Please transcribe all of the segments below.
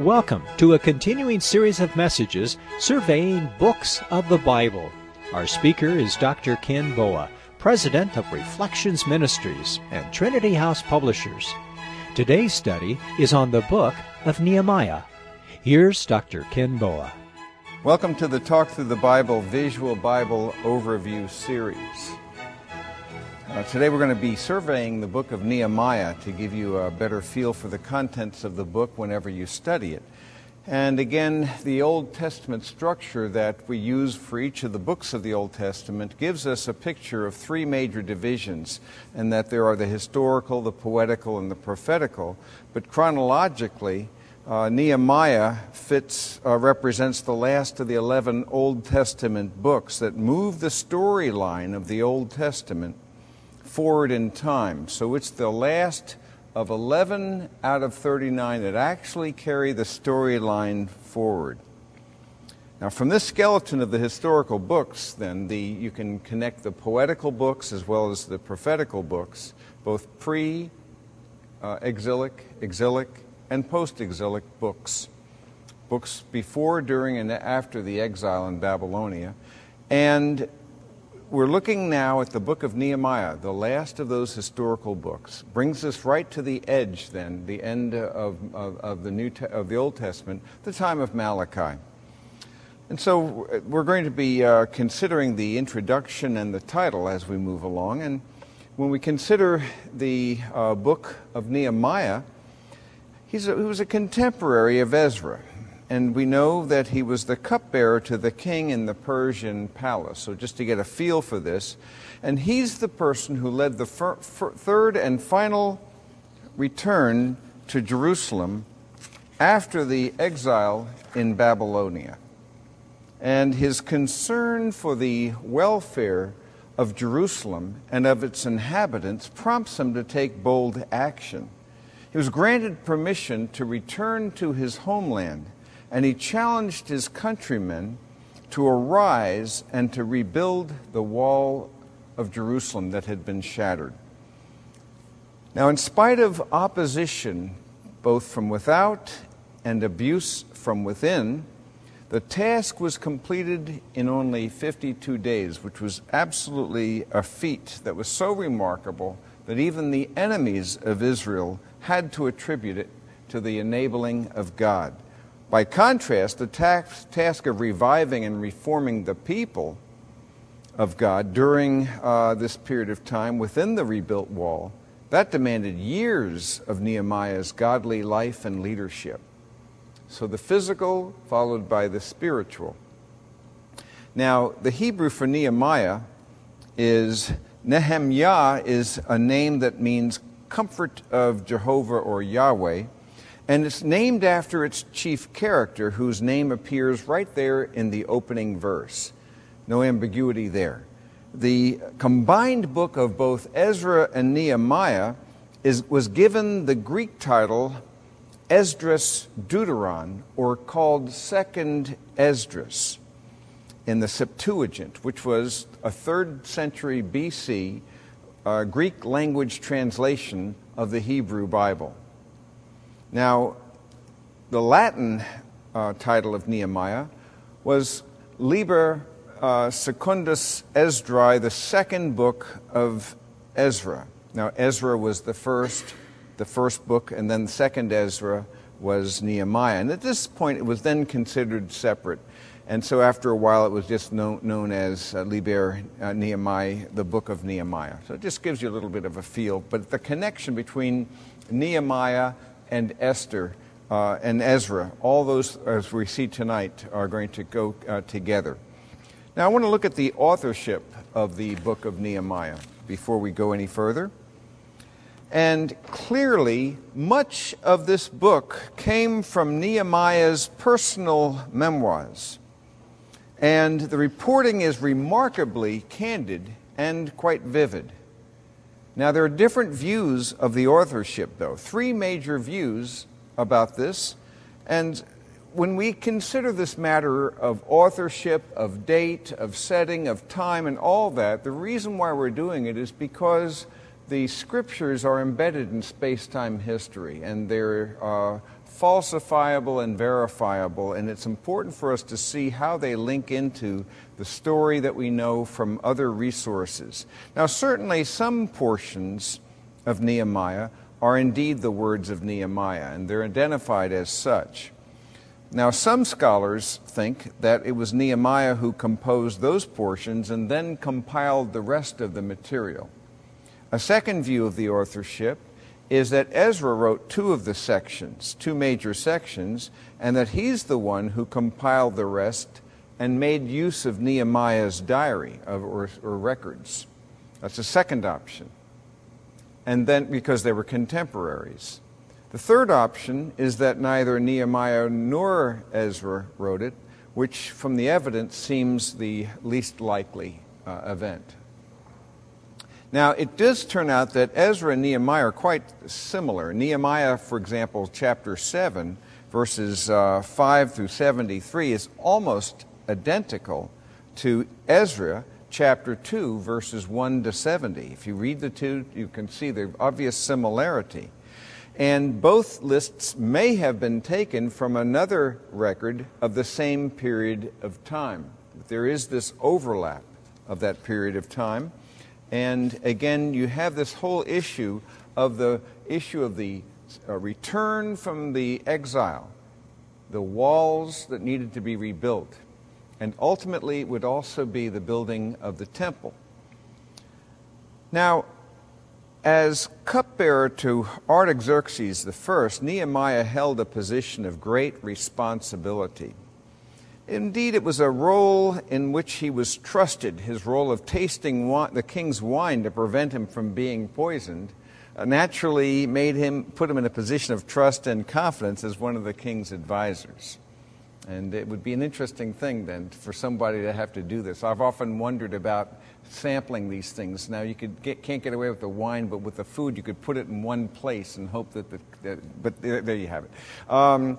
Welcome to a continuing series of messages surveying books of the Bible. Our speaker is Dr. Ken Boa, President of Reflections Ministries and Trinity House Publishers. Today's study is on the book of Nehemiah. Here's Dr. Ken Boa. Welcome to the Talk Through the Bible Visual Bible Overview Series. Today we're going to be surveying the book of Nehemiah to give you a better feel for the contents of the book whenever you study it. And again, the Old Testament structure that we use for each of the books of the Old Testament gives us a picture of three major divisions, and that there are the historical, the poetical, and the prophetical. But chronologically, Nehemiah represents the last of the 11 Old Testament books that move the storyline of the Old Testament forward in time. So it's the last of 11 out of 39 that actually carry the storyline forward. Now, from this skeleton of the historical books, then, you can connect the poetical books as well as the prophetical books, both pre-exilic, exilic, and post-exilic books. Books before, during, and after the exile in Babylonia. And we're looking now at the book of Nehemiah, the last of those historical books. Brings us right to the edge, then, the end of the Old Testament, the time of Malachi. And so we're going to be considering the introduction and the title as we move along. And when we consider the book of Nehemiah, he was a contemporary of Ezra. And we know that he was the cupbearer to the king in the Persian palace. So just to get a feel for this. And he's the person who led the third and final return to Jerusalem after the exile in Babylonia. And his concern for the welfare of Jerusalem and of its inhabitants prompts him to take bold action. He was granted permission to return to his homeland, and he challenged his countrymen to arise and to rebuild the wall of Jerusalem that had been shattered. Now, in spite of opposition, both from without and abuse from within, the task was completed in only 52 days, which was absolutely a feat that was so remarkable that even the enemies of Israel had to attribute it to the enabling of God. By contrast, the task of reviving and reforming the people of God during this period of time within the rebuilt wall, that demanded years of Nehemiah's godly life and leadership. So the physical followed by the spiritual. Now, the Hebrew for Nehemiah is Nehemiah, is a name that means comfort of Jehovah or Yahweh. And it's named after its chief character, whose name appears right there in the opening verse. No ambiguity there. The combined book of both Ezra and Nehemiah was given the Greek title Esdras Deuteron, or called Second Esdras, in the Septuagint, which was a 3rd century BC Greek language translation of the Hebrew Bible. Now, the Latin title of Nehemiah was Liber Secundus Esdras, the second book of Ezra. Now, Ezra was the first book, and then the second Ezra was Nehemiah. And at this point, it was then considered separate. And so after a while, it was just known as Liber Nehemiah, the book of Nehemiah. So it just gives you a little bit of a feel. But the connection between Nehemiah and Esther and Ezra, all those, as we see tonight, are going to go together. Now, I want to look at the authorship of the book of Nehemiah before we go any further. And clearly, much of this book came from Nehemiah's personal memoirs. And the reporting is remarkably candid and quite vivid. Now, there are different views of the authorship, though. 3 major views about this. And when we consider this matter of authorship, of date, of setting, of time, and all that, the reason why we're doing it is because the scriptures are embedded in space-time history, and they're falsifiable and verifiable, and it's important for us to see how they link into the story that we know from other resources. Now, certainly some portions of Nehemiah are indeed the words of Nehemiah, and they're identified as such. Now, some scholars think that it was Nehemiah who composed those portions and then compiled the rest of the material. A second view of the authorship is that Ezra wrote two major sections, and that he's the one who compiled the rest and made use of Nehemiah's diary or records. That's a second option. And then, because they were contemporaries. The third option is that neither Nehemiah nor Ezra wrote it, which from the evidence seems the least likely event. Now, it does turn out that Ezra and Nehemiah are quite similar. Nehemiah, for example, chapter 7, verses 5 through 73, is almost identical to Ezra, chapter 2, verses 1 to 70. If you read the two, you can see the obvious similarity. And both lists may have been taken from another record of the same period of time. There is this overlap of that period of time. And again, you have this whole issue of the return from the exile, the walls that needed to be rebuilt, and ultimately it would also be the building of the temple. Now, as cupbearer to Artaxerxes I, Nehemiah held a position of great responsibility. Indeed, it was a role in which he was trusted. His role of tasting the king's wine to prevent him from being poisoned naturally put him in a position of trust and confidence as one of the king's advisors. And it would be an interesting thing then for somebody to have to do this. I've often wondered about sampling these things. Now, you can't get away with the wine, but with the food, you could put it in one place and hope but there you have it.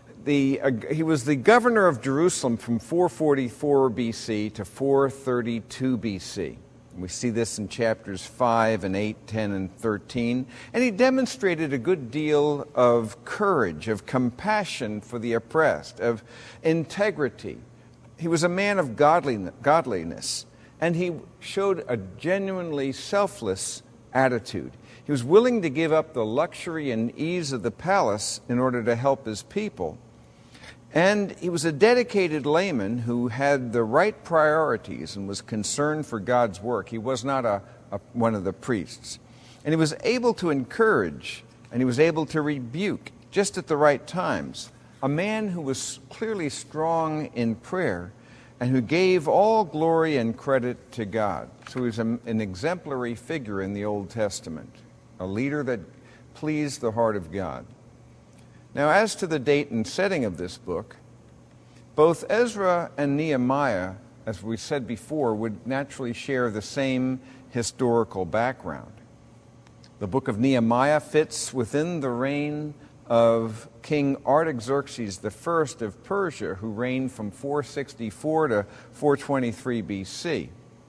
He was the governor of Jerusalem from 444 BC to 432 BC. We see this in chapters 5 and 8, 10, and 13. And he demonstrated a good deal of courage, of compassion for the oppressed, of integrity. He was a man of godliness, and he showed a genuinely selfless attitude. He was willing to give up the luxury and ease of the palace in order to help his people. And he was a dedicated layman who had the right priorities and was concerned for God's work. He was not one of the priests. And he was able to encourage, and he was able to rebuke just at the right times. A man who was clearly strong in prayer and who gave all glory and credit to God. So he was an exemplary figure in the Old Testament, a leader that pleased the heart of God. Now, as to the date and setting of this book, both Ezra and Nehemiah, as we said before, would naturally share the same historical background. The book of Nehemiah fits within the reign of King Artaxerxes I of Persia, who reigned from 464 to 423 BC.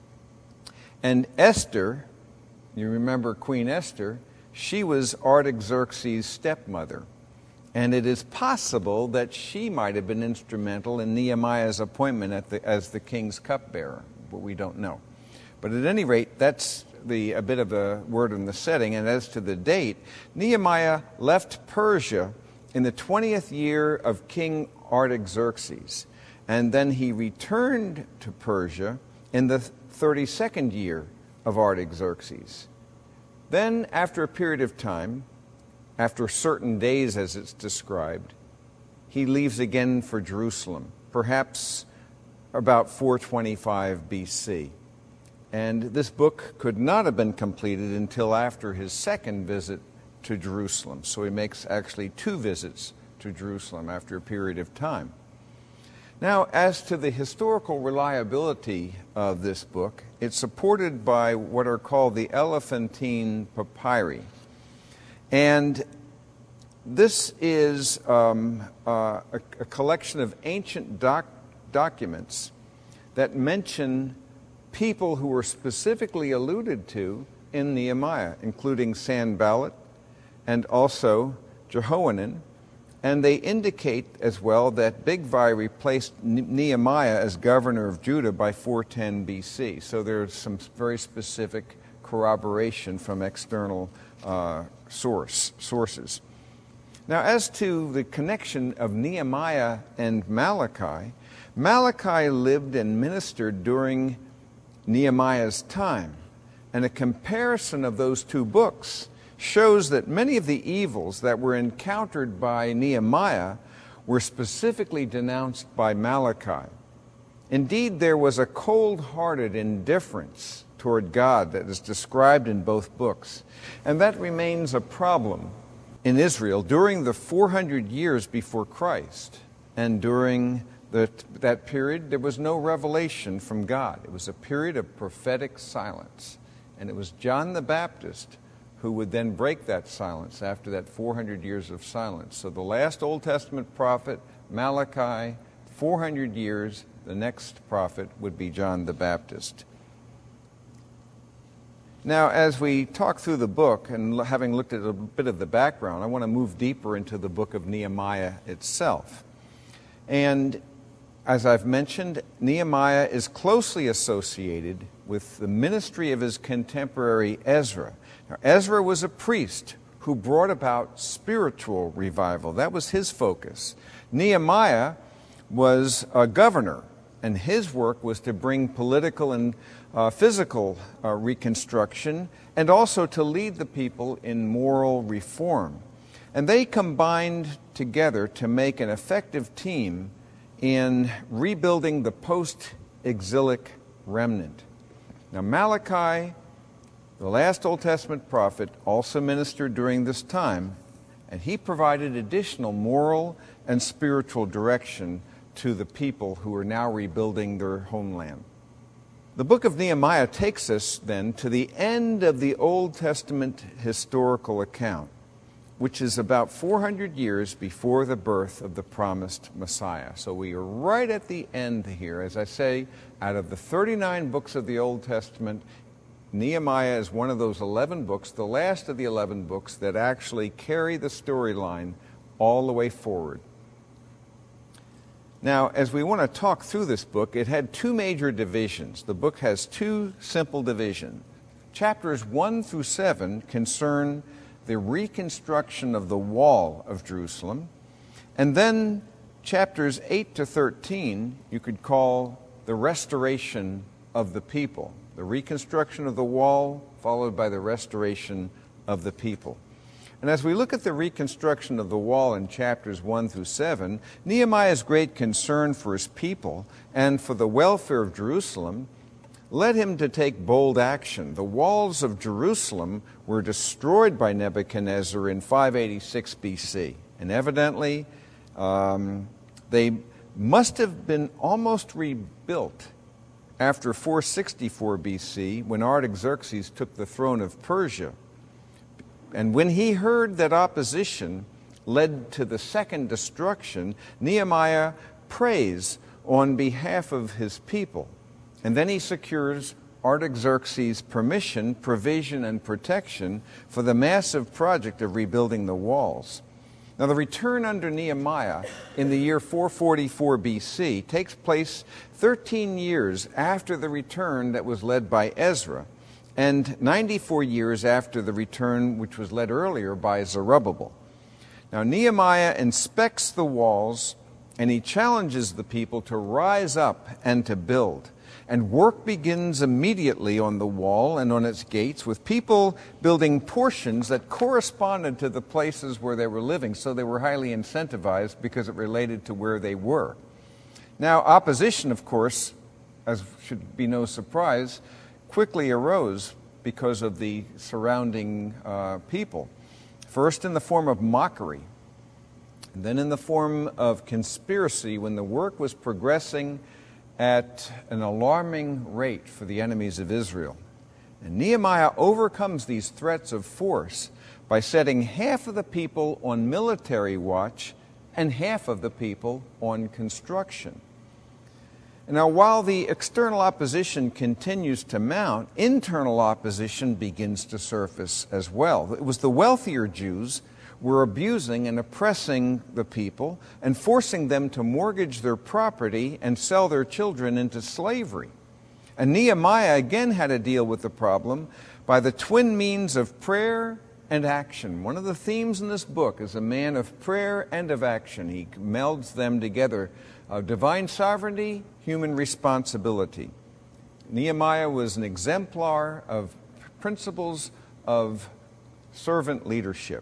And Esther, you remember Queen Esther, she was Artaxerxes' stepmother. And it is possible that she might have been instrumental in Nehemiah's appointment as the king's cupbearer, but we don't know. But at any rate, that's a bit of a word in the setting. And as to the date, Nehemiah left Persia in the 20th year of King Artaxerxes, and then he returned to Persia in the 32nd year of Artaxerxes. Then, after a period of time, after certain days as it's described, he leaves again for Jerusalem, perhaps about 425 BC. And this book could not have been completed until after his second visit to Jerusalem. So he makes actually 2 visits to Jerusalem after a period of time. Now, as to the historical reliability of this book, it's supported by what are called the Elephantine Papyri. And this is a collection of ancient documents that mention people who were specifically alluded to in Nehemiah, including Sanballat and also Jehohanan. And they indicate as well that Bigvai replaced Nehemiah as governor of Judah by 410 BC. So there's some very specific corroboration from external sources. Now, as to the connection of Nehemiah and Malachi, Malachi lived and ministered during Nehemiah's time. And a comparison of those two books shows that many of the evils that were encountered by Nehemiah were specifically denounced by Malachi. Indeed, there was a cold-hearted indifference toward God that is described in both books, and that remains a problem in Israel during the 400 years before Christ. And during that period, there was no revelation from God. It was a period of prophetic silence, and it was John the Baptist who would then break that silence after that 400 years of silence. So the last Old Testament prophet, Malachi, 400 years, the next prophet would be John the Baptist. Now, as we talk through the book, and having looked at a bit of the background, I want to move deeper into the book of Nehemiah itself. And as I've mentioned, Nehemiah is closely associated with the ministry of his contemporary Ezra. Now, Ezra was a priest who brought about spiritual revival. That was his focus. Nehemiah was a governor, and his work was to bring political and physical reconstruction, and also to lead the people in moral reform. And they combined together to make an effective team in rebuilding the post-exilic remnant. Now, Malachi, the last Old Testament prophet, also ministered during this time, and he provided additional moral and spiritual direction to the people who are now rebuilding their homeland. The book of Nehemiah takes us then to the end of the Old Testament historical account, which is about 400 years before the birth of the promised Messiah. So we are right at the end here. As I say, out of the 39 books of the Old Testament, Nehemiah is one of those 11 books, the last of the 11 books that actually carry the storyline all the way forward. Now, as we want to talk through this book, it had two major divisions. The book has two simple divisions. Chapters 1 through 7 concern the reconstruction of the wall of Jerusalem. And then chapters 8 to 13, you could call the restoration of the people. The reconstruction of the wall, followed by the restoration of the people. And as we look at the reconstruction of the wall in chapters 1 through 7, Nehemiah's great concern for his people and for the welfare of Jerusalem led him to take bold action. The walls of Jerusalem were destroyed by Nebuchadnezzar in 586 BC. And evidently, they must have been almost rebuilt after 464 BC, when Artaxerxes took the throne of Persia. And when he heard that opposition led to the second destruction, Nehemiah prays on behalf of his people. And then he secures Artaxerxes' permission, provision, and protection for the massive project of rebuilding the walls. Now, the return under Nehemiah in the year 444 BC takes place 13 years after the return that was led by Ezra, and 94 years after the return which was led earlier by Zerubbabel. Now, Nehemiah inspects the walls, and he challenges the people to rise up and to build. And work begins immediately on the wall and on its gates, with people building portions that corresponded to the places where they were living. So they were highly incentivized because it related to where they were. Now, opposition, of course, as should be no surprise, quickly arose because of the surrounding people. First in the form of mockery, and then in the form of conspiracy when the work was progressing at an alarming rate for the enemies of Israel. And Nehemiah overcomes these threats of force by setting half of the people on military watch and half of the people on construction. Now, while the external opposition continues to mount, internal opposition begins to surface as well. It was the wealthier Jews were abusing and oppressing the people and forcing them to mortgage their property and sell their children into slavery. And Nehemiah again had to deal with the problem by the twin means of prayer and action. One of the themes in this book is a man of prayer and of action. He melds them together, divine sovereignty, human responsibility. Nehemiah was an exemplar of principles of servant leadership.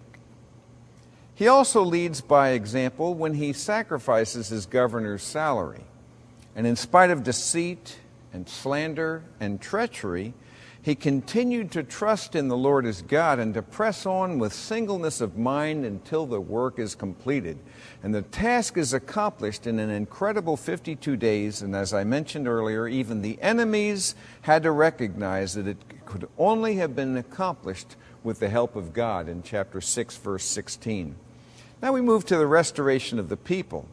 He also leads by example when he sacrifices his governor's salary. And in spite of deceit and slander and treachery, he continued to trust in the Lord as God and to press on with singleness of mind until the work is completed. And the task is accomplished in an incredible 52 days, and as I mentioned earlier, even the enemies had to recognize that it could only have been accomplished with the help of God in chapter 6, verse 16. Now we move to the restoration of the people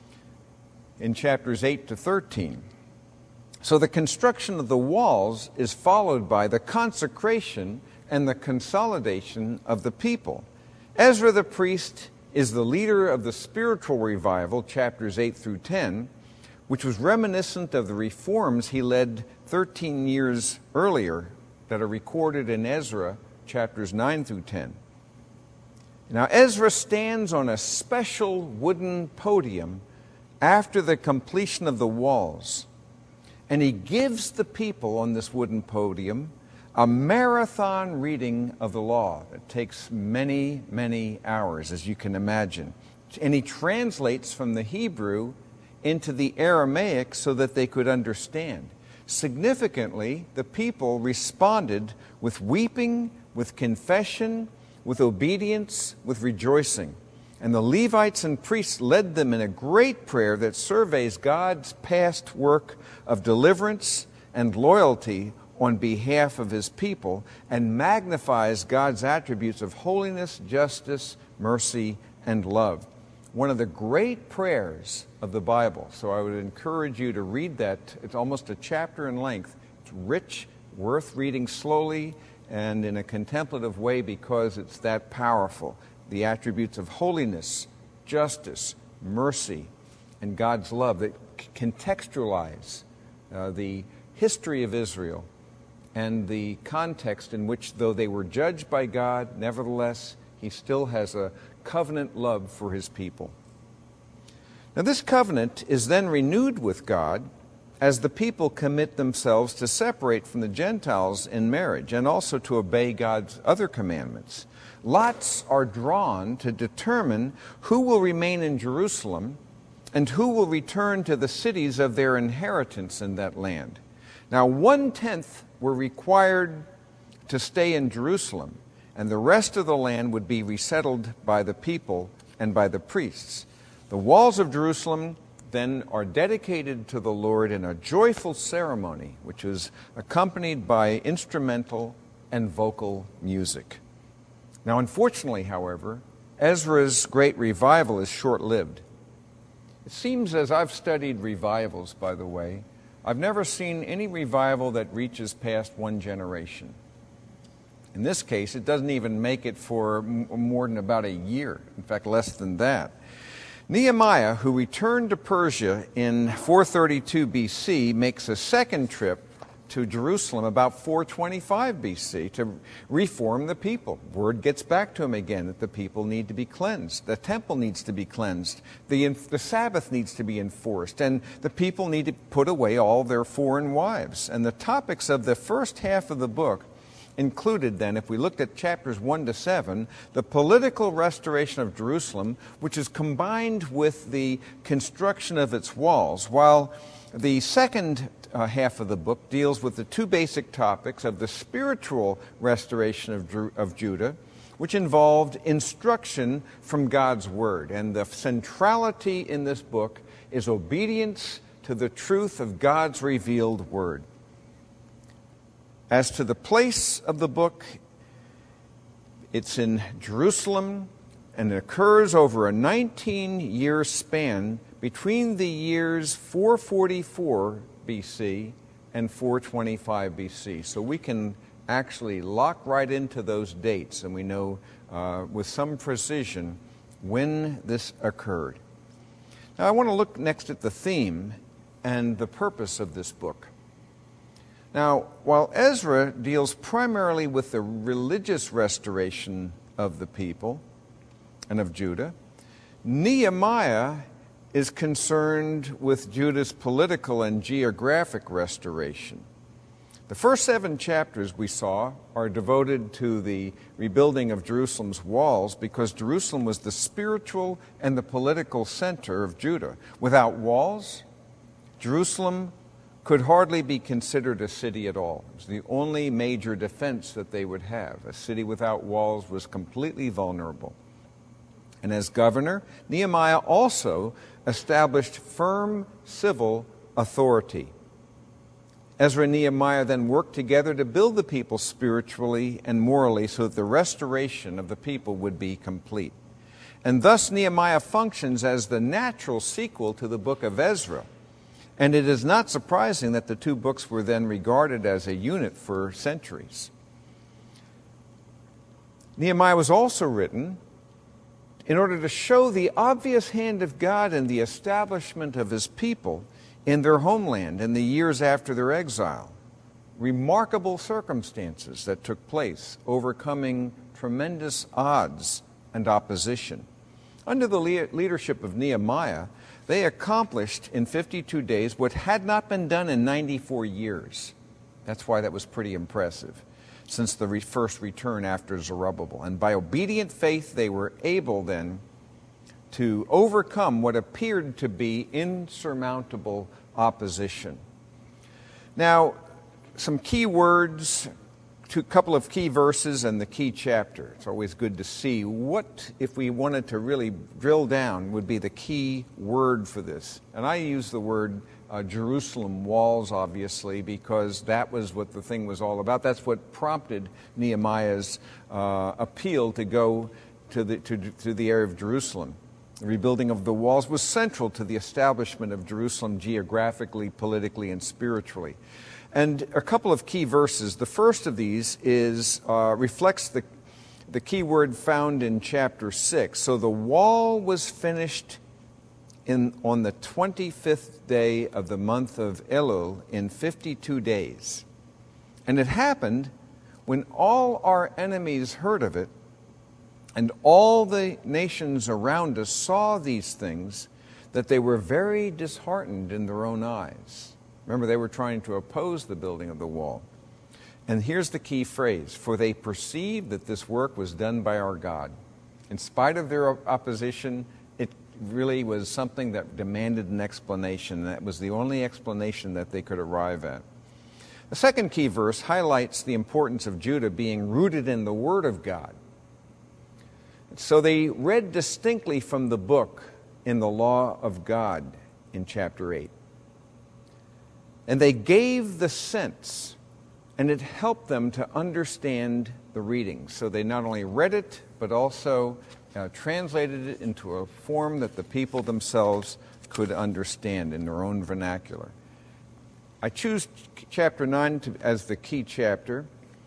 in chapters 8 to 13. So the construction of the walls is followed by the consecration and the consolidation of the people. Ezra the priest is the leader of the spiritual revival, chapters 8 through 10, which was reminiscent of the reforms he led 13 years earlier that are recorded in Ezra, chapters 9 through 10. Now Ezra stands on a special wooden podium after the completion of the walls. And he gives the people on this wooden podium a marathon reading of the law that takes many, many hours, as you can imagine. And he translates from the Hebrew into the Aramaic so that they could understand. Significantly, the people responded with weeping, with confession, with obedience, with rejoicing. And the Levites and priests led them in a great prayer that surveys God's past work of deliverance and loyalty on behalf of his people and magnifies God's attributes of holiness, justice, mercy, and love. One of the great prayers of the Bible. So I would encourage you to read that. It's almost a chapter in length. It's rich, worth reading slowly and in a contemplative way because it's that powerful. The attributes of holiness, justice, mercy, and God's love that contextualize the history of Israel and the context in which, though they were judged by God, nevertheless, he still has a covenant love for his people. Now, this covenant is then renewed with God as the people commit themselves to separate from the Gentiles in marriage and also to obey God's other commandments. Lots are drawn to determine who will remain in Jerusalem and who will return to the cities of their inheritance in that land. Now, 1/10 were required to stay in Jerusalem, and the rest of the land would be resettled by the people and by the priests. The walls of Jerusalem then are dedicated to the Lord in a joyful ceremony, which is accompanied by instrumental and vocal music. Now, unfortunately, however, Ezra's great revival is short-lived. It seems, as I've studied revivals, by the way, I've never seen any revival that reaches past one generation. In this case, it doesn't even make it for more than about a year. In fact, less than that. Nehemiah, who returned to Persia in 432 BC, makes a second trip to Jerusalem about 425 BC to reform the people. Word gets back to him again that the people need to be cleansed. The temple needs to be cleansed. The Sabbath needs to be enforced. And the people need to put away all their foreign wives. And the topics of the first half of the book included then, if we looked at chapters 1 to 7, the political restoration of Jerusalem, which is combined with the construction of its walls, while the second half of the book deals with the two basic topics of the spiritual restoration of Judah, which involved instruction from God's Word. And the centrality in this book is obedience to the truth of God's revealed Word. As to the place of the book, it's in Jerusalem and it occurs over a 19-year span between the years 444 BC and 425 BC. So we can actually lock right into those dates, and we know with some precision when this occurred. Now I want to look next at the theme and the purpose of this book. Now, while Ezra deals primarily with the religious restoration of the people and of Judah, Nehemiah is concerned with Judah's political and geographic restoration. The first 7 chapters we saw are devoted to the rebuilding of Jerusalem's walls because Jerusalem was the spiritual and the political center of Judah. Without walls, Jerusalem could hardly be considered a city at all. It was the only major defense that they would have. A city without walls was completely vulnerable. And as governor, Nehemiah also established firm civil authority. Ezra and Nehemiah then worked together to build the people spiritually and morally so that the restoration of the people would be complete. And thus Nehemiah functions as the natural sequel to the book of Ezra. And it is not surprising that the 2 books were then regarded as a unit for centuries. Nehemiah was also written in order to show the obvious hand of God in the establishment of His people in their homeland in the years after their exile. Remarkable circumstances that took place, overcoming tremendous odds and opposition. Under the leadership of Nehemiah, they accomplished in 52 days what had not been done in 94 years. That's why that was pretty impressive, since the first return after Zerubbabel. And by obedient faith, they were able then to overcome what appeared to be insurmountable opposition. Now, some key words, a couple of key verses and the key chapter. It's always good to see what, if we wanted to really drill down, would be the key word for this. And I use the word Jerusalem walls, obviously, because that was what the thing was all about. That's what prompted Nehemiah's appeal to go to the area of Jerusalem. The rebuilding of the walls was central to the establishment of Jerusalem geographically, politically, and spiritually. And a couple of key verses. The first of these reflects the key word found in chapter 6. So the wall was finished on the 25th day of the month of Elul in 52 days. And it happened when all our enemies heard of it, and all the nations around us saw these things, that they were very disheartened in their own eyes. Remember, they were trying to oppose the building of the wall. And here's the key phrase: for they perceived that this work was done by our God. In spite of their opposition, it really was something that demanded an explanation. That was the only explanation that they could arrive at. The second key verse highlights the importance of Judah being rooted in the Word of God. So they read distinctly from the book in the law of God in chapter 8. And they gave the sense, and it helped them to understand the reading. So they not only read it, but also translated it into a form that the people themselves could understand in their own vernacular. I choose chapter 9 as the key chapter.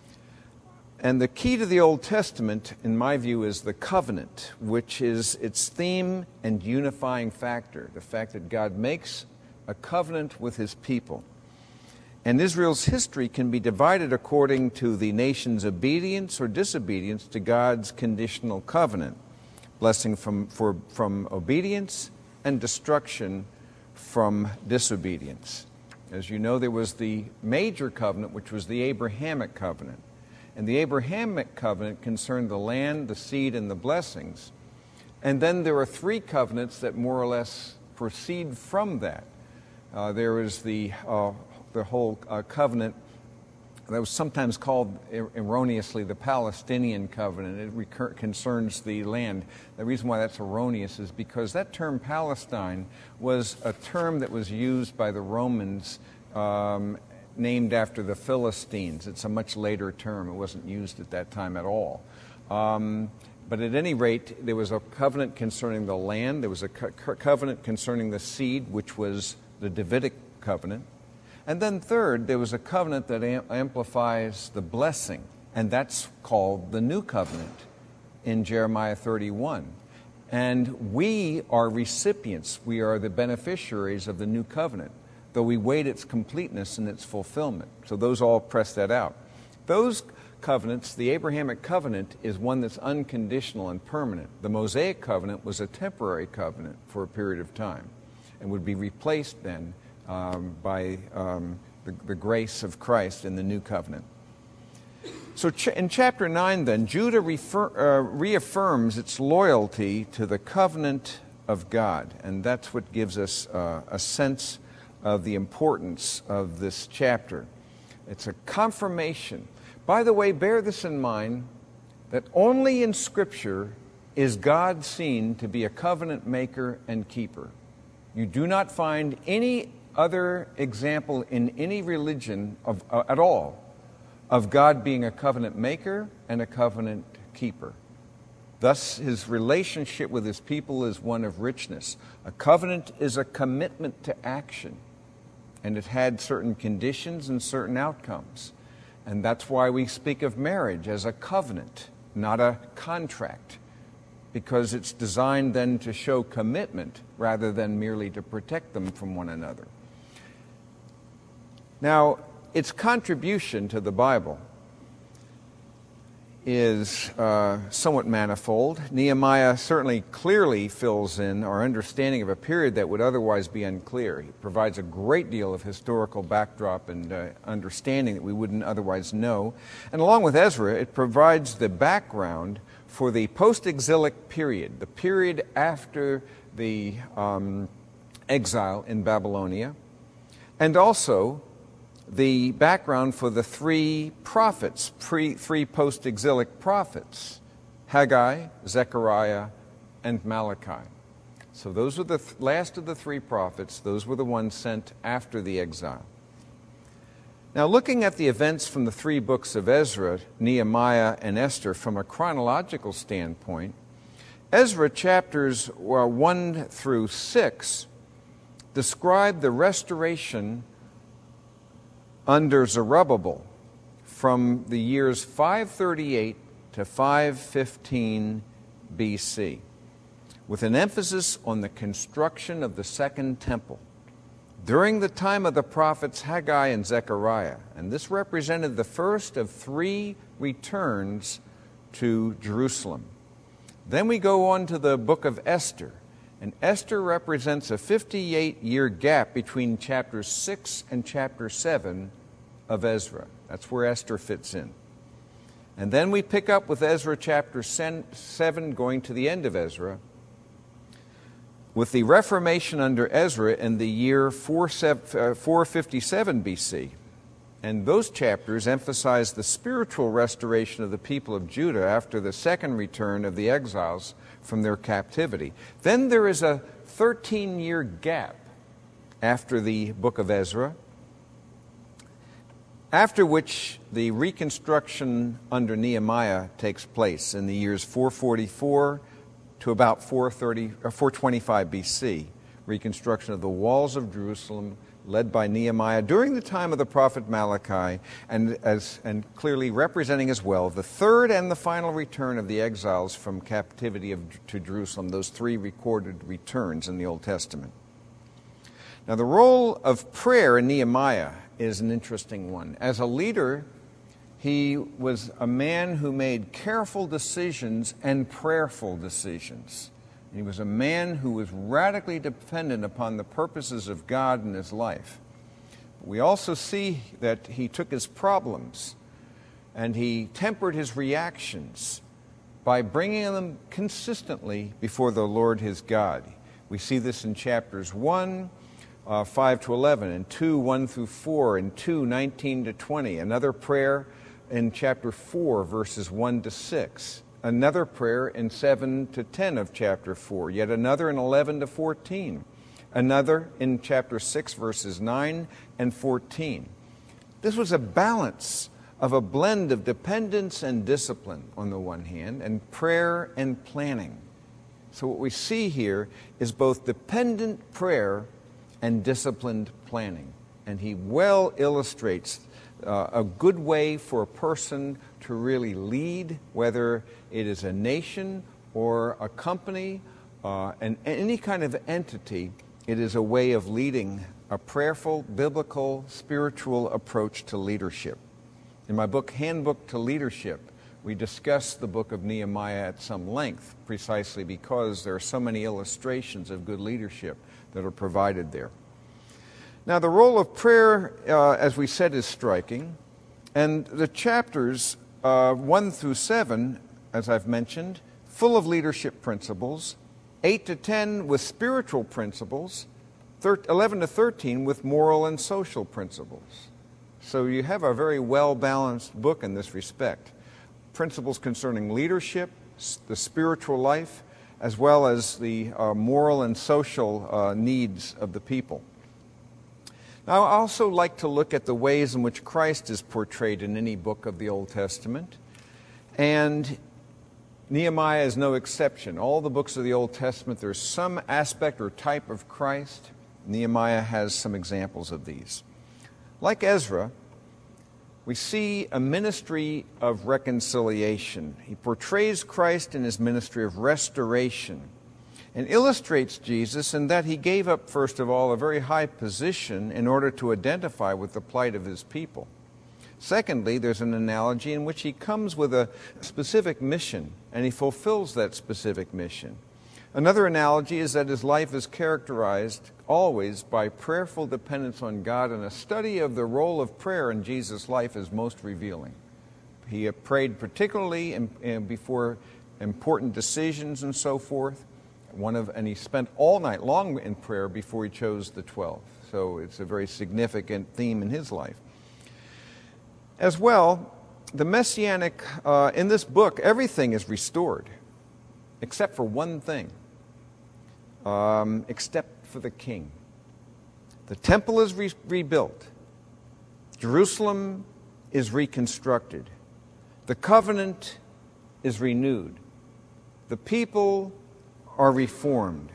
And the key to the Old Testament, in my view, is the covenant, which is its theme and unifying factor. The fact that God makes a covenant with His people. And Israel's history can be divided according to the nation's obedience or disobedience to God's conditional covenant. Blessing from obedience and destruction from disobedience. As you know, there was the major covenant, which was the Abrahamic covenant. And the Abrahamic covenant concerned the land, the seed, and the blessings. And then there are 3 covenants that more or less proceed from that. There is the whole covenant that was sometimes called erroneously the Palestinian covenant. It concerns the land. The reason why that's erroneous is because that term Palestine was a term that was used by the Romans named after the Philistines. It's a much later term. It wasn't used at that time at all. But at any rate, there was a covenant concerning the land. There was a covenant concerning the seed, which was the Davidic covenant. And then third, there was a covenant that amplifies the blessing, and that's called the New Covenant in Jeremiah 31. And we are recipients. We are the beneficiaries of the New Covenant, though we wait its completeness and its fulfillment. So those all press that out. Those covenants, the Abrahamic covenant is one that's unconditional and permanent. The Mosaic covenant was a temporary covenant for a period of time and would be replaced then by the grace of Christ in the new covenant. So in chapter 9 then, Judah reaffirms its loyalty to the covenant of God, and that's what gives us a sense of the importance of this chapter. It's a confirmation. By the way, bear this in mind, that only in Scripture is God seen to be a covenant maker and keeper. You do not find any other example in any religion at all of God being a covenant maker and a covenant keeper. Thus, his relationship with his people is one of richness. A covenant is a commitment to action, and it had certain conditions and certain outcomes. And that's why we speak of marriage as a covenant, not a contract, because it's designed then to show commitment rather than merely to protect them from one another. Now, its contribution to the Bible is somewhat manifold. Nehemiah certainly clearly fills in our understanding of a period that would otherwise be unclear. He provides a great deal of historical backdrop and understanding that we wouldn't otherwise know. And along with Ezra, it provides the background for the post-exilic period, the period after the exile in Babylonia, and also the background for the three prophets, three post-exilic prophets, Haggai, Zechariah, and Malachi. So those were the last of the three prophets. Those were the ones sent after the exile. Now, looking at the events from the three books of Ezra, Nehemiah, and Esther from a chronological standpoint, Ezra chapters 1 through 6 describe the restoration under Zerubbabel from the years 538 to 515 BC, with an emphasis on the construction of the Second Temple during the time of the prophets Haggai and Zechariah. And this represented the first of three returns to Jerusalem. Then we go on to the book of Esther, and Esther represents a 58-year gap between chapters 6 and chapter 7 of Ezra. That's where Esther fits in. And then we pick up with Ezra chapter 7, going to the end of Ezra, with the Reformation under Ezra in the year 457 BC. And those chapters emphasize the spiritual restoration of the people of Judah after the second return of the exiles from their captivity. Then there is a 13-year gap after the book of Ezra, after which the reconstruction under Nehemiah takes place in the years 444 to about 425 BC, reconstruction of the walls of Jerusalem led by Nehemiah during the time of the prophet Malachi, and clearly representing as well the third and the final return of the exiles from captivity to Jerusalem, those three recorded returns in the Old Testament. Now, the role of prayer in Nehemiah is an interesting one. As a leader, he was a man who made careful decisions and prayerful decisions. He was a man who was radically dependent upon the purposes of God in his life. We also see that he took his problems and he tempered his reactions by bringing them consistently before the Lord his God. We see this in chapters 1, 5 to 11, and 2, 1 through 4, and 2, 19 to 20. Another prayer in chapter 4, verses 1 to 6. Another prayer in 7 to 10 of chapter 4, yet another in 11 to 14, another in chapter 6, verses 9 and 14. This was a balance of a blend of dependence and discipline on the one hand, and prayer and planning. So what we see here is both dependent prayer and disciplined planning. And he well illustrates a good way for a person to really lead, whether it is a nation or a company and any kind of entity. It is a way of leading a prayerful, biblical, spiritual approach to leadership. In my book, Handbook to Leadership, we discuss the book of Nehemiah at some length, precisely because there are so many illustrations of good leadership that are provided there. Now, the role of prayer, as we said, is striking. And the chapters 1 through 7, as I've mentioned, full of leadership principles, 8 to 10 with spiritual principles, 11 to 13 with moral and social principles. So you have a very well-balanced book in this respect. Principles concerning leadership, the spiritual life, as well as the moral and social needs of the people. Now, I also like to look at the ways in which Christ is portrayed in any book of the Old Testament. And Nehemiah is no exception. All the books of the Old Testament, there's some aspect or type of Christ. Nehemiah has some examples of these. Like Ezra, we see a ministry of reconciliation. He portrays Christ in his ministry of restoration and illustrates Jesus in that he gave up, first of all, a very high position in order to identify with the plight of his people. Secondly, there's an analogy in which he comes with a specific mission, and he fulfills that specific mission. Another analogy is that his life is characterized always by prayerful dependence on God, and a study of the role of prayer in Jesus' life is most revealing. He prayed particularly before important decisions and so forth. And he spent all night long in prayer before he chose the 12. So it's a very significant theme in his life. As well, the Messianic, in this book, everything is restored, except for one thing, except for the king. The temple is rebuilt. Jerusalem is reconstructed. The covenant is renewed. The people are reformed.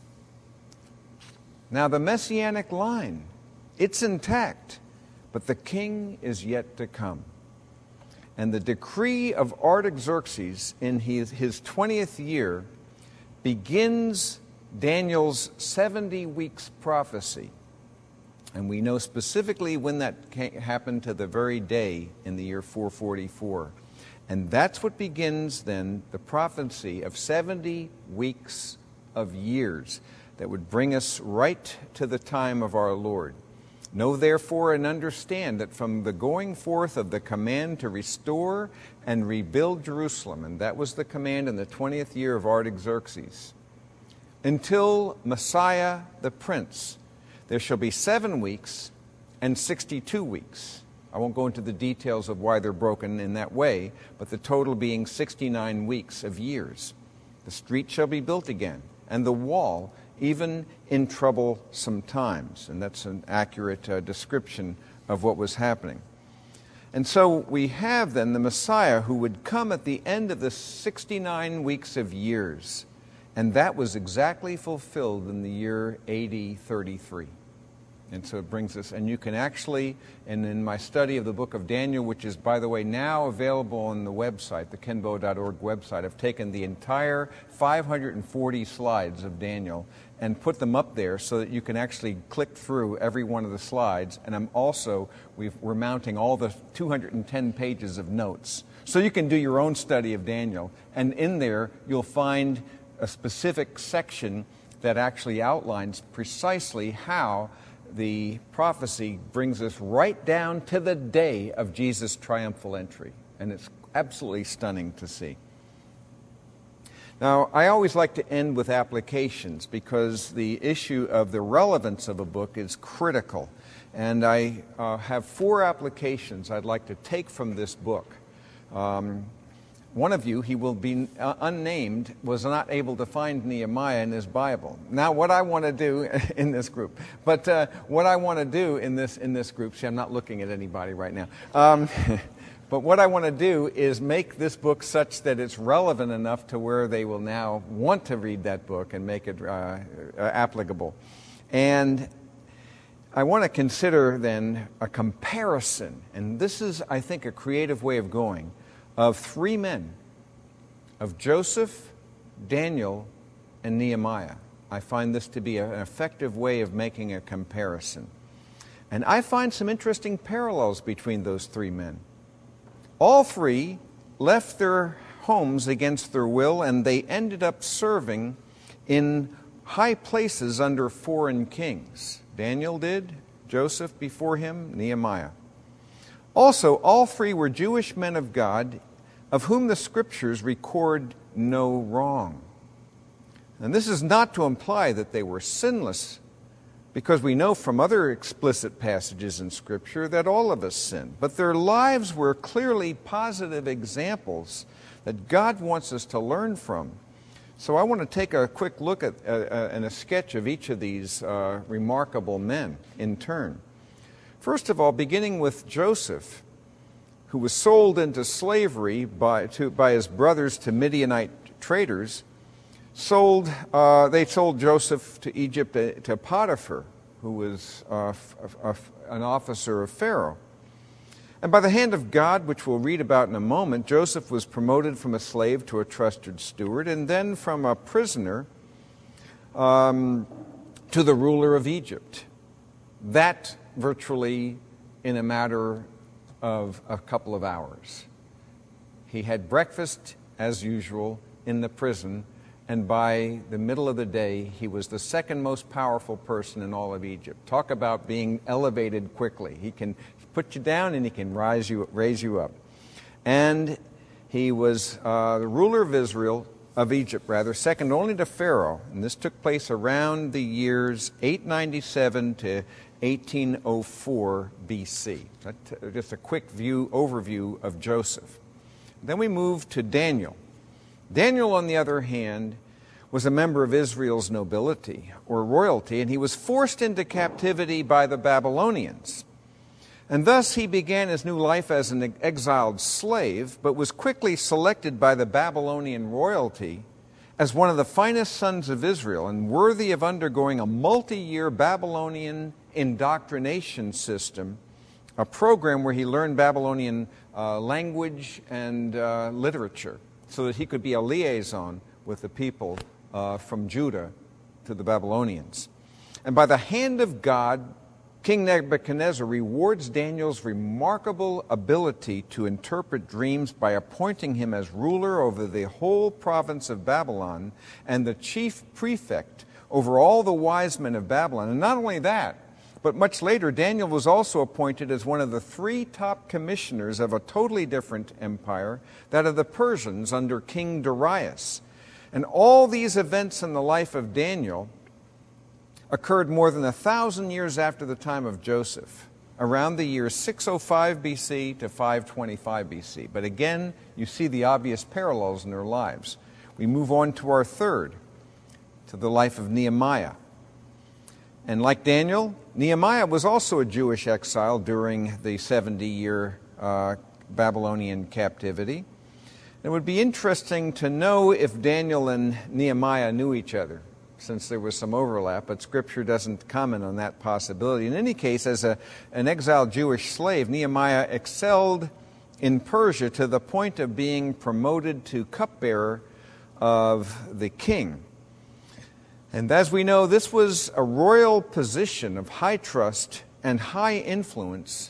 Now, the Messianic line, it's intact, but the king is yet to come. And the decree of Artaxerxes in his 20th year begins Daniel's 70 weeks prophecy. And we know specifically when that happened, to the very day in the year 444. And that's what begins then the prophecy of 70 weeks of years that would bring us right to the time of our Lord. Know therefore and understand that from the going forth of the command to restore and rebuild Jerusalem, and that was the command in the 20th year of Artaxerxes, until Messiah the Prince, there shall be 7 weeks and 62 weeks. I won't go into the details of why they're broken in that way, but the total being 69 weeks of years. The street shall be built again, and the wall, even in troublesome times. And that's an accurate description of what was happening. And so we have then the Messiah who would come at the end of the 69 weeks of years. And that was exactly fulfilled in the year AD 33. And so it brings us, and you can actually, and in my study of the book of Daniel, which is, by the way, now available on the website, the kenboa.org website, I've taken the entire 540 slides of Daniel and put them up there so that you can actually click through every one of the slides. And we're mounting all the 210 pages of notes. So you can do your own study of Daniel. And in there, you'll find a specific section that actually outlines precisely how the prophecy brings us right down to the day of Jesus' triumphal entry. And it's absolutely stunning to see. Now, I always like to end with applications because the issue of the relevance of a book is critical. And I have 4 applications I'd like to take from this book. One of you, he will be unnamed, was not able to find Nehemiah in his Bible. Now, what I want to do in this group, what I want to do in this group, see, I'm not looking at anybody right now. But what I want to do is make this book such that it's relevant enough to where they will now want to read that book and make it applicable. And I want to consider then a comparison, and this is, I think, a creative way of going, of three men, of Joseph, Daniel, and Nehemiah. I find this to be an effective way of making a comparison. And I find some interesting parallels between those three men. All three left their homes against their will, and they ended up serving in high places under foreign kings. Daniel did, Joseph before him, Nehemiah. Also, all three were Jewish men of God, of whom the Scriptures record no wrong. And this is not to imply that they were sinless, because we know from other explicit passages in Scripture that all of us sin. But their lives were clearly positive examples that God wants us to learn from. So I want to take a quick look at and a sketch of each of these remarkable men in turn. First of all, beginning with Joseph, who was sold into slavery by his brothers to Midianite traders. They sold Joseph to Egypt to Potiphar, who was an officer of Pharaoh. And by the hand of God, which we'll read about in a moment, Joseph was promoted from a slave to a trusted steward, and then from a prisoner to the ruler of Egypt. That virtually in a matter of a couple of hours. He had breakfast, as usual, in the prison, and by the middle of the day, he was the second most powerful person in all of Egypt. Talk about being elevated quickly. He can put you down and he can raise you up. And he was the ruler of Egypt, second only to Pharaoh. And this took place around the years 897 to 1804 BC. Just a quick overview of Joseph. Then we move to Daniel. Daniel, on the other hand, was a member of Israel's nobility or royalty, and he was forced into captivity by the Babylonians. And thus he began his new life as an exiled slave, but was quickly selected by the Babylonian royalty as one of the finest sons of Israel and worthy of undergoing a multi-year Babylonian indoctrination system, a program where he learned Babylonian language and literature, so that he could be a liaison with the people from Judah to the Babylonians. And by the hand of God, King Nebuchadnezzar rewards Daniel's remarkable ability to interpret dreams by appointing him as ruler over the whole province of Babylon and the chief prefect over all the wise men of Babylon. And not only that, but much later, Daniel was also appointed as one of the three top commissioners of a totally different empire, that of the Persians under King Darius. And all these events in the life of Daniel occurred more than 1,000 years after the time of Joseph, around the year 605 BC to 525 BC. But again, you see the obvious parallels in their lives. We move on to our third, to the life of Nehemiah. And like Daniel, Nehemiah was also a Jewish exile during the 70-year Babylonian captivity. It would be interesting to know if Daniel and Nehemiah knew each other, since there was some overlap, but Scripture doesn't comment on that possibility. In any case, as an exiled Jewish slave, Nehemiah excelled in Persia to the point of being promoted to cupbearer of the king. And as we know, this was a royal position of high trust and high influence.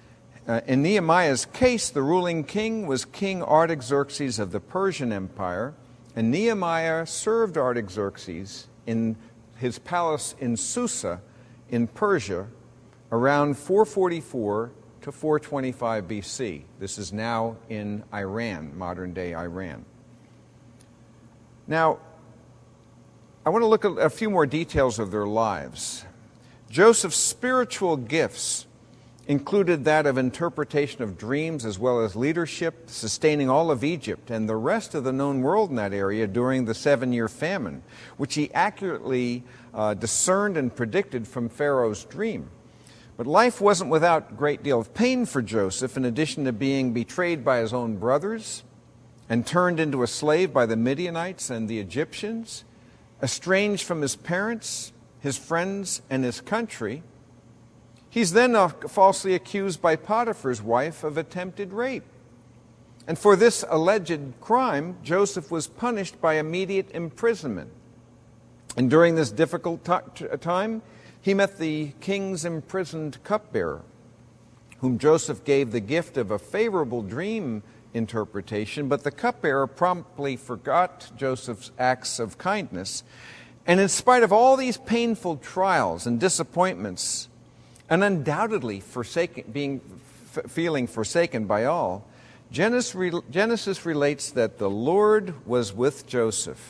In Nehemiah's case, the ruling king was King Artaxerxes of the Persian Empire, and Nehemiah served Artaxerxes in his palace in Susa in Persia around 444 to 425 BC. This is now in Iran, modern-day Iran. Now, I want to look at a few more details of their lives. Joseph's spiritual gifts included that of interpretation of dreams as well as leadership, sustaining all of Egypt and the rest of the known world in that area during the 7-year famine, which he accurately discerned and predicted from Pharaoh's dream. But life wasn't without a great deal of pain for Joseph. In addition to being betrayed by his own brothers and turned into a slave by the Midianites and the Egyptians, estranged from his parents, his friends, and his country, he's then falsely accused by Potiphar's wife of attempted rape. And for this alleged crime, Joseph was punished by immediate imprisonment. And during this difficult time, he met the king's imprisoned cupbearer, whom Joseph gave the gift of a favorable dream interpretation, but the cupbearer promptly forgot Joseph's acts of kindness. And in spite of all these painful trials and disappointments, and undoubtedly feeling forsaken by all, Genesis relates that the Lord was with Joseph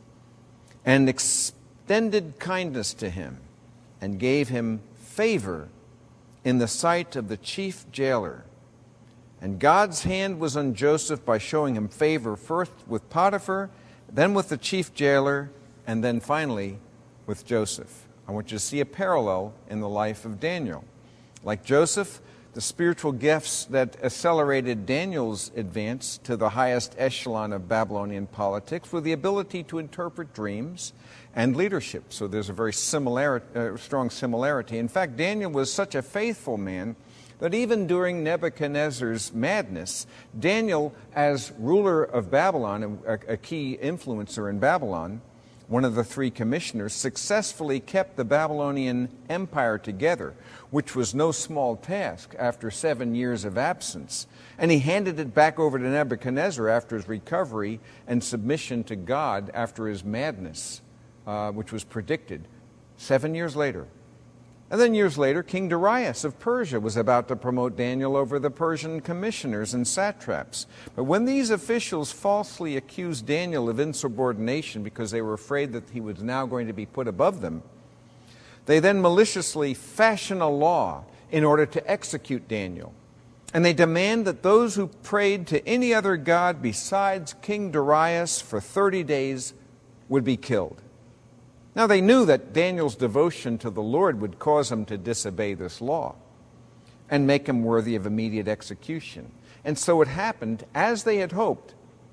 and extended kindness to him and gave him favor in the sight of the chief jailer. And God's hand was on Joseph by showing him favor first with Potiphar, then with the chief jailer, and then finally with Joseph. I want you to see a parallel in the life of Daniel. Like Joseph, the spiritual gifts that accelerated Daniel's advance to the highest echelon of Babylonian politics were the ability to interpret dreams and leadership. So there's a very strong similarity. In fact, Daniel was such a faithful man that even during Nebuchadnezzar's madness, Daniel, as ruler of Babylon, a key influencer in Babylon, one of the three commissioners, successfully kept the Babylonian Empire together, which was no small task after 7 years of absence. And he handed it back over to Nebuchadnezzar after his recovery and submission to God after his madness, which was predicted 7 years later. And then years later, King Darius of Persia was about to promote Daniel over the Persian commissioners and satraps. But when these officials falsely accused Daniel of insubordination because they were afraid that he was now going to be put above them, they then maliciously fashion a law in order to execute Daniel. And they demand that those who prayed to any other god besides King Darius for 30 days would be killed. Now they knew that Daniel's devotion to the Lord would cause him to disobey this law and make him worthy of immediate execution. And so it happened as they had hoped.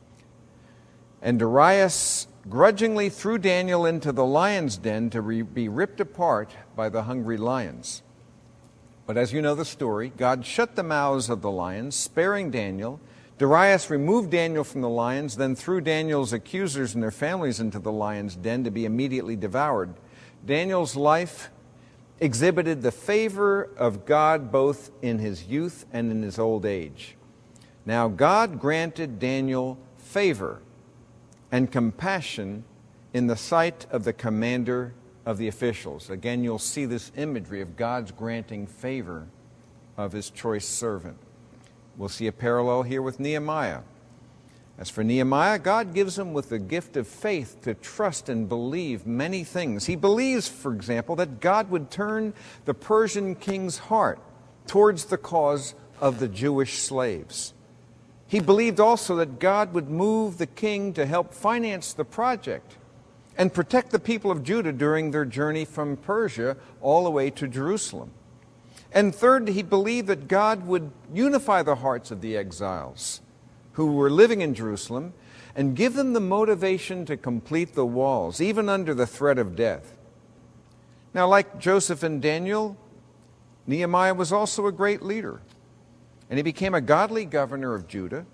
And Darius grudgingly threw Daniel into the lion's den to be ripped apart by the hungry lions. But as you know the story, God shut the mouths of the lions, sparing Daniel. Darius removed Daniel from the lions, then threw Daniel's accusers and their families into the lion's den to be immediately devoured. Daniel's life exhibited the favor of God both in his youth and in his old age. Now God granted Daniel favor and compassion in the sight of the commander of the officials. Again, you'll see this imagery of God's granting favor of his choice servant. We'll see a parallel here with Nehemiah. As for Nehemiah, God gives him with the gift of faith to trust and believe many things. He believes, for example, that God would turn the Persian king's heart towards the cause of the Jewish slaves. He believed also that God would move the king to help finance the project and protect the people of Judah during their journey from Persia all the way to Jerusalem. And third, he believed that God would unify the hearts of the exiles who were living in Jerusalem and give them the motivation to complete the walls, even under the threat of death. Now, like Joseph and Daniel, Nehemiah was also a great leader, and he became a godly governor of Judah.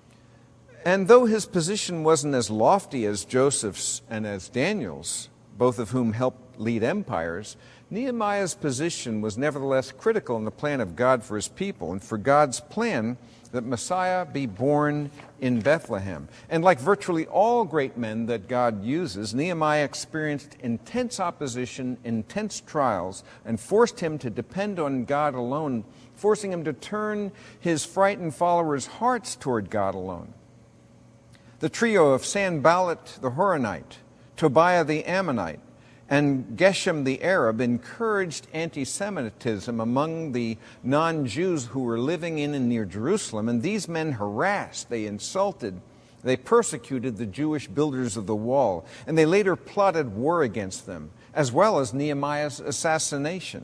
And though his position wasn't as lofty as Joseph's and as Daniel's, both of whom helped lead empires, Nehemiah's position was nevertheless critical in the plan of God for his people and for God's plan that Messiah be born in Bethlehem. And like virtually all great men that God uses, Nehemiah experienced intense opposition, intense trials, and forced him to depend on God alone, forcing him to turn his frightened followers' hearts toward God alone. The trio of Sanballat the Horonite, Tobiah the Ammonite, and Geshem the Arab encouraged anti-Semitism among the non-Jews who were living in and near Jerusalem, and these men harassed, they insulted, they persecuted the Jewish builders of the wall, and they later plotted war against them, as well as Nehemiah's assassination.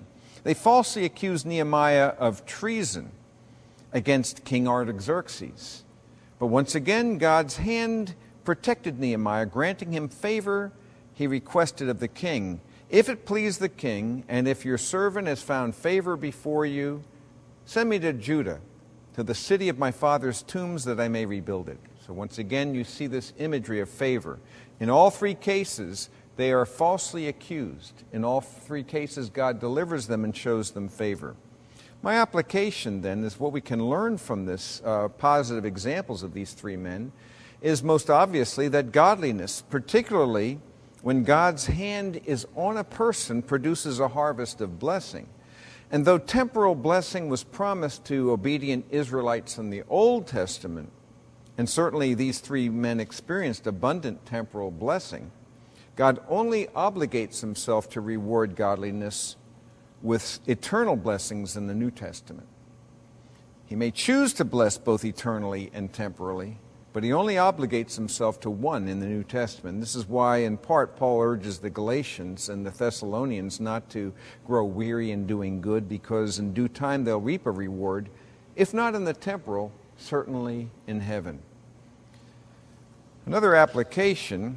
They falsely accused Nehemiah of treason against King Artaxerxes. But once again, God's hand protected Nehemiah, granting him favor he requested of the king. If it please the king, and if your servant has found favor before you, send me to Judah, to the city of my father's tombs, that I may rebuild it. So once again, you see this imagery of favor. In all three cases, they are falsely accused. In all three cases, God delivers them and shows them favor. My application, then, is what we can learn from this positive examples of these three men is most obviously that godliness, particularly when God's hand is on a person, produces a harvest of blessing. And though temporal blessing was promised to obedient Israelites in the Old Testament, and certainly these three men experienced abundant temporal blessing, God only obligates himself to reward godliness with eternal blessings in the New Testament. He may choose to bless both eternally and temporally, but he only obligates himself to one in the New Testament. This is why, in part, Paul urges the Galatians and the Thessalonians not to grow weary in doing good, because in due time they'll reap a reward, if not in the temporal, certainly in heaven. Another application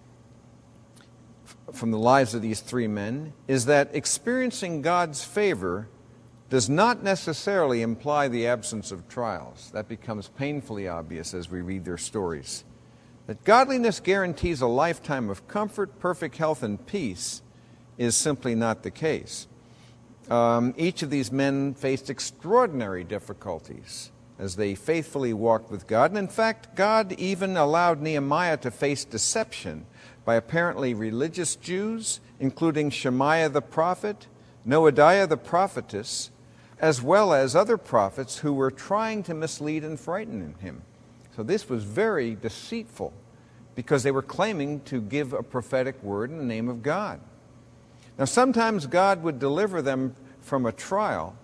from the lives of these three men is that experiencing God's favor does not necessarily imply the absence of trials. That becomes painfully obvious as we read their stories. That godliness guarantees a lifetime of comfort, perfect health, and peace is simply not the case. Each of these men faced extraordinary difficulties as they faithfully walked with God. And in fact, God even allowed Nehemiah to face deception by apparently religious Jews, including Shemaiah the prophet, Noadiah the prophetess, as well as other prophets who were trying to mislead and frighten him. So this was very deceitful, because they were claiming to give a prophetic word in the name of God. Now, sometimes God would deliver them from a trial,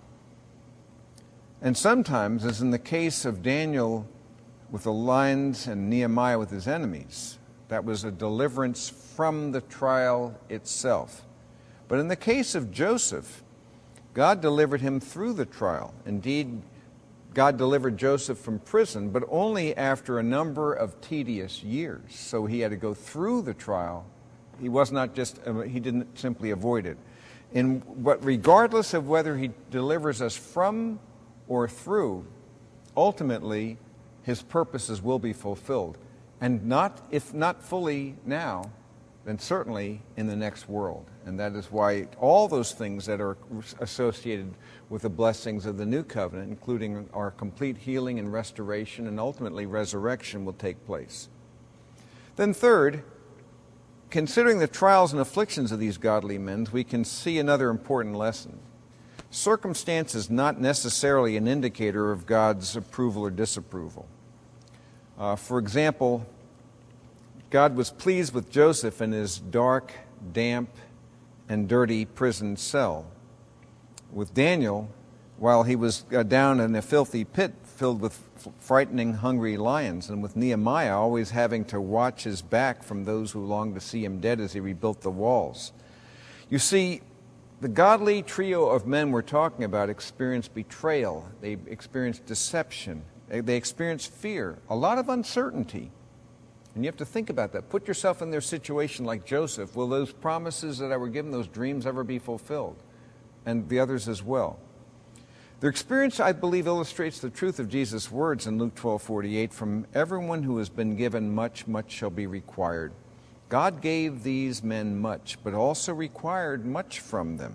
and sometimes, as in the case of Daniel with the lions and Nehemiah with his enemies, that was a deliverance from the trial itself. But in the case of Joseph, God delivered him through the trial. Indeed, God delivered Joseph from prison, but only after a number of tedious years. So he had to go through the trial. He didn't simply avoid it. But regardless of whether he delivers us from or through, ultimately his purposes will be fulfilled. And if not fully now, then certainly in the next world. And that is why all those things that are associated with the blessings of the new covenant, including our complete healing and restoration and ultimately resurrection, will take place. Then third, considering the trials and afflictions of these godly men, we can see another important lesson. Circumstance is not necessarily an indicator of God's approval or disapproval. For example, God was pleased with Joseph in his dark, damp, and dirty prison cell. With Daniel, while he was down in a filthy pit filled with frightening, hungry lions, and with Nehemiah always having to watch his back from those who longed to see him dead as he rebuilt the walls. You see, the godly trio of men we're talking about experienced betrayal, they experienced deception, they experienced fear, a lot of uncertainty. And you have to think about that. Put yourself in their situation like Joseph. Will those promises that I were given, those dreams, ever be fulfilled? And the others as well. Their experience, I believe, illustrates the truth of Jesus' words in Luke 12:48, "From everyone who has been given much, much shall be required." God gave these men much, but also required much from them.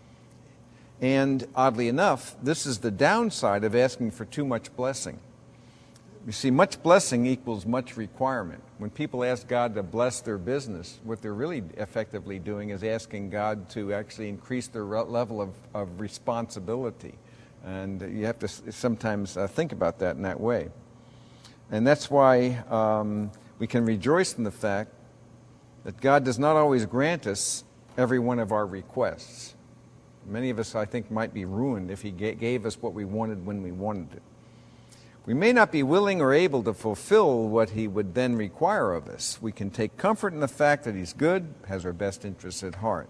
And oddly enough, this is the downside of asking for too much blessing. You see, much blessing equals much requirement. When people ask God to bless their business, what they're really effectively doing is asking God to actually increase their level of responsibility. And you have to sometimes think about that in that way. And that's why we can rejoice in the fact that God does not always grant us every one of our requests. Many of us, I think, might be ruined if He gave us what we wanted when we wanted it. We may not be willing or able to fulfill what He would then require of us. We can take comfort in the fact that He's good, has our best interests at heart.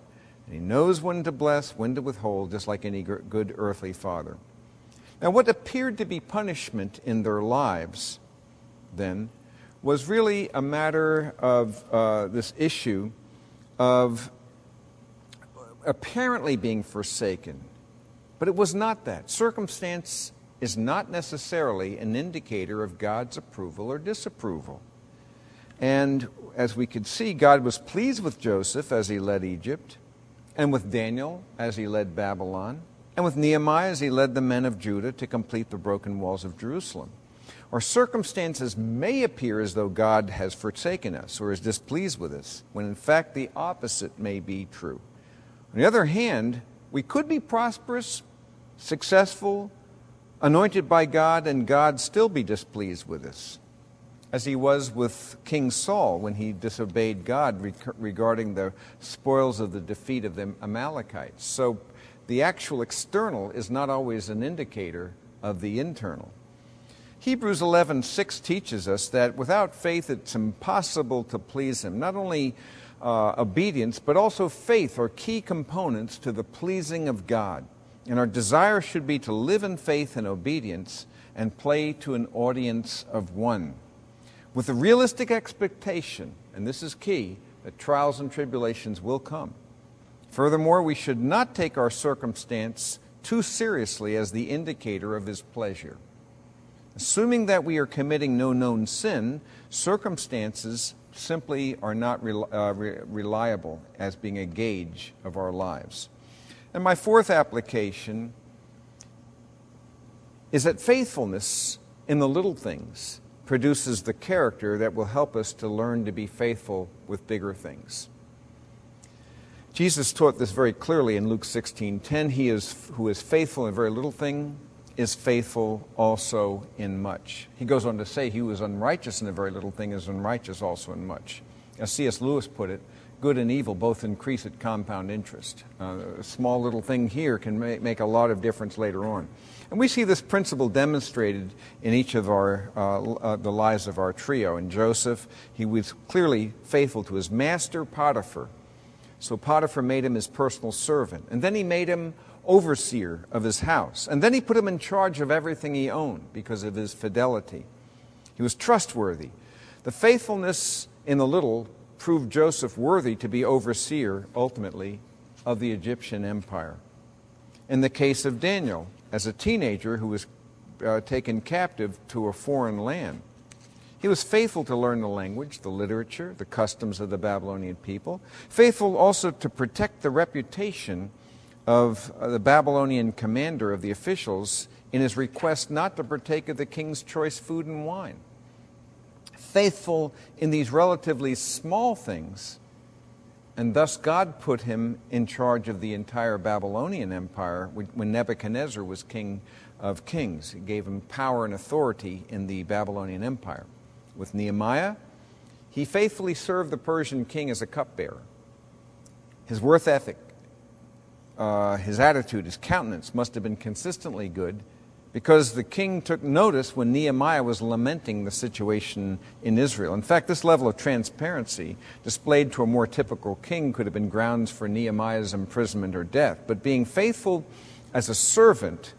And he knows when to bless, when to withhold, just like any good earthly father. Now, what appeared to be punishment in their lives, then, was really a matter of this issue of apparently being forsaken. But it was not that. Circumstance is not necessarily an indicator of God's approval or disapproval. And as we could see, God was pleased with Joseph as he led Egypt, and with Daniel as he led Babylon, and with Nehemiah as he led the men of Judah to complete the broken walls of Jerusalem. Our circumstances may appear as though God has forsaken us or is displeased with us, when in fact the opposite may be true. On the other hand, we could be prosperous, successful, anointed by God, and God still be displeased with us, as he was with King Saul when he disobeyed God regarding the spoils of the defeat of the Amalekites. So the actual external is not always an indicator of the internal. Hebrews 11:6 teaches us that without faith it's impossible to please him. Not only obedience, but also faith are key components to the pleasing of God. And our desire should be to live in faith and obedience and play to an audience of one, with a realistic expectation, and this is key, that trials and tribulations will come. Furthermore, we should not take our circumstance too seriously as the indicator of his pleasure. Assuming that we are committing no known sin, circumstances simply are not reliable as being a gauge of our lives. And my fourth application is that faithfulness in the little things produces the character that will help us to learn to be faithful with bigger things. Jesus taught this very clearly in Luke 16:10. He who is faithful in a very little thing is faithful also in much. He goes on to say, he who is unrighteous in a very little thing is unrighteous also in much. As C.S. Lewis put it, good and evil both increase at compound interest. A small little thing here can make a lot of difference later on. And we see this principle demonstrated in each of the lives of our trio. In Joseph, he was clearly faithful to his master Potiphar. So Potiphar made him his personal servant. And then he made him overseer of his house. And then he put him in charge of everything he owned because of his fidelity. He was trustworthy. The faithfulness in the little proved Joseph worthy to be overseer, ultimately, of the Egyptian empire. In the case of Daniel, as a teenager who was taken captive to a foreign land, he was faithful to learn the language, the literature, the customs of the Babylonian people, faithful also to protect the reputation of the Babylonian commander of the officials in his request not to partake of the king's choice food and wine. Faithful in these relatively small things, and thus God put him in charge of the entire Babylonian empire when Nebuchadnezzar was king of kings. He gave him power and authority in the Babylonian empire. With Nehemiah, he faithfully served the Persian king as a cupbearer. His work ethic, his attitude, his countenance must have been consistently good, because the king took notice when Nehemiah was lamenting the situation in Israel. In fact, this level of transparency displayed to a more typical king could have been grounds for Nehemiah's imprisonment or death. But being faithful as a servant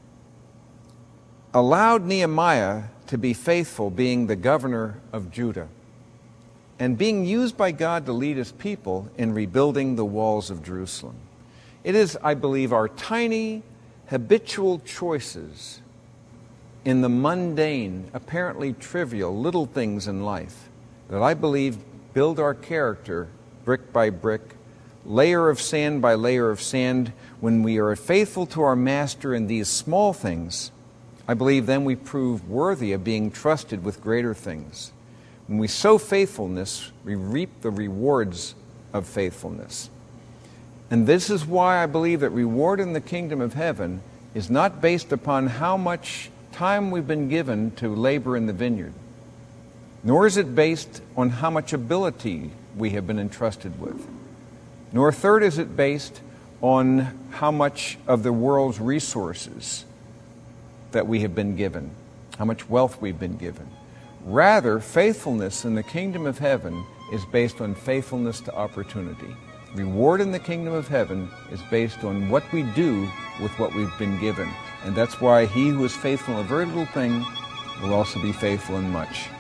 allowed Nehemiah to be faithful, being the governor of Judah, and being used by God to lead his people in rebuilding the walls of Jerusalem. It is, I believe, our tiny, habitual choices in the mundane, apparently trivial, little things in life that I believe build our character brick by brick, layer of sand by layer of sand. When we are faithful to our Master in these small things, I believe then we prove worthy of being trusted with greater things. When we sow faithfulness, we reap the rewards of faithfulness. And this is why I believe that reward in the kingdom of heaven is not based upon how much time we've been given to labor in the vineyard, nor is it based on how much ability we have been entrusted with, nor third is it based on how much of the world's resources that we have been given, how much wealth we've been given. Rather, faithfulness in the kingdom of heaven is based on faithfulness to opportunity. reward in the kingdom of heaven is based on what we do with what we've been given. And that's why he who is faithful in a very little thing will also be faithful in much.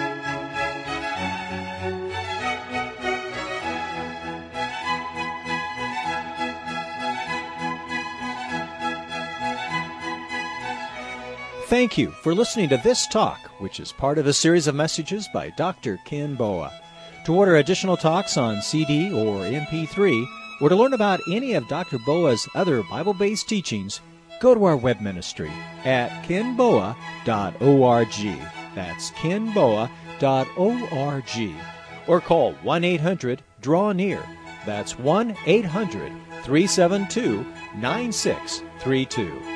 Thank you for listening to this talk, which is part of a series of messages by Dr. Ken Boa. To order additional talks on CD or MP3, or to learn about any of Dr. Boa's other Bible-based teachings, go to our web ministry at kenboa.org. That's kenboa.org. Or call 1-800-DRAW-NEAR. That's 1-800-372-9632.